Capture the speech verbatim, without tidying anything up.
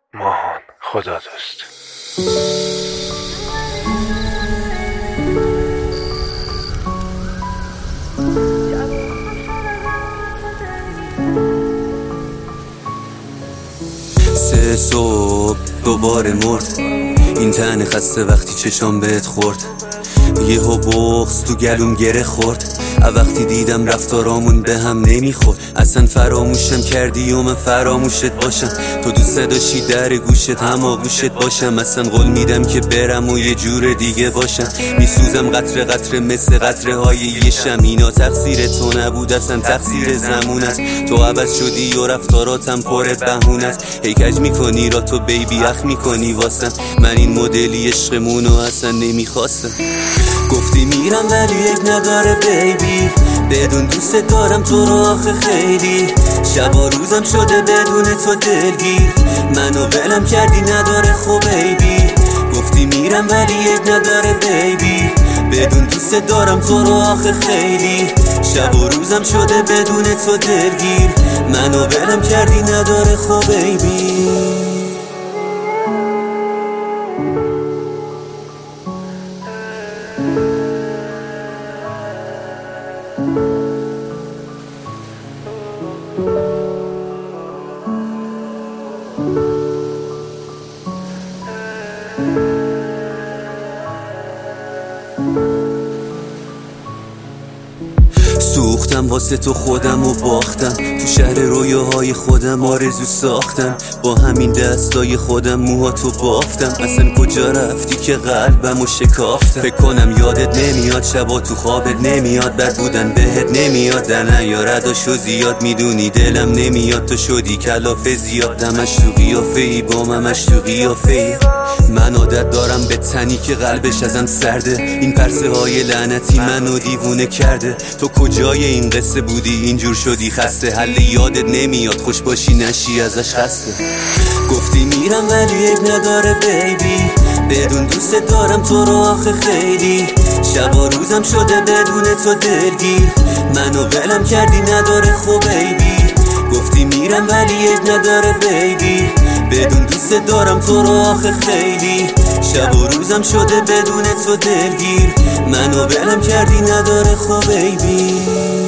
ماهان خدا دوست. سه صبح دوباره مرد این تن خسته وقتی چشام بهت خورد، یهو بغض تو گلوم گره خورد. وقتی دیدم رفتارامون به هم نمیخورد، اصلا فراموشم کردی و من فراموشت باشم. تو دوست داشتی در گوشت هماغوشت باشم، اصلا قول میدم که برم و یه جور دیگه باشم. میسوزم قطره قطره مثل قطره های یه شم، اینا تقصیر تو نبود اصلا تقصیر زمون است. تو عوض شدی و رفتاراتم پر بهونه است. هی کج میکنی را تو بیبی اخ میکنی واسم، من این مدلی عشقمونو اصلا نمیخواستم. گفتی میرم ولی عیب نداره بیبی، بدون دوست دارم تو رو آخه خیلی. شب و روزم شده بدون تو دلگیر، منو ولم کردی نداره خب بیبی. گفتی میرم ولی عیب نداره بیبی، بدون دوست دارم تو رو آخه خیلی. شب و روزم شده بدون تو دلگیر، منو ولم کردی نداره خب بیبی. سوختم واسه تو خودم و باختم، تو شهر رویاهای خودم آرزو ساختم. با همین دستای خودم موهاتو بافتم، اصلا کجا رفتی که قلبمو شکافتم. فکر کنم یادت نمیاد، شبا تو خوابت نمیاد، بد بودن بهت نمیاد، در نیارداشو زیاد میدونی دلم نمیاد. تو شدی کلافه زیاد، دمش تو قیافه ای با ممش تو قیافه ای. من عادت دارم به تنی که قلبش ازم سرده، این پرسه های لعنتی منو دیوونه کرده. تو کجای این قصه بودی اینجور شدی خسته، حل یادت نمیاد خوش باشی نشی ازش خسته. گفتی میرم ولی عیب نداره بیبی، بدون دوست دارم تو رو آخه خیلی. شب و روزم شده بدون تو دلگیر، منو ولم کردی نداره خب بیبی. گفتی میرم ولی عیب نداره بیبی، بدون دوست دارم تو رو آخه خیلی. شب و روزم شده بدون تو دلگیر، منو ولم کردی نداره خب بیبی.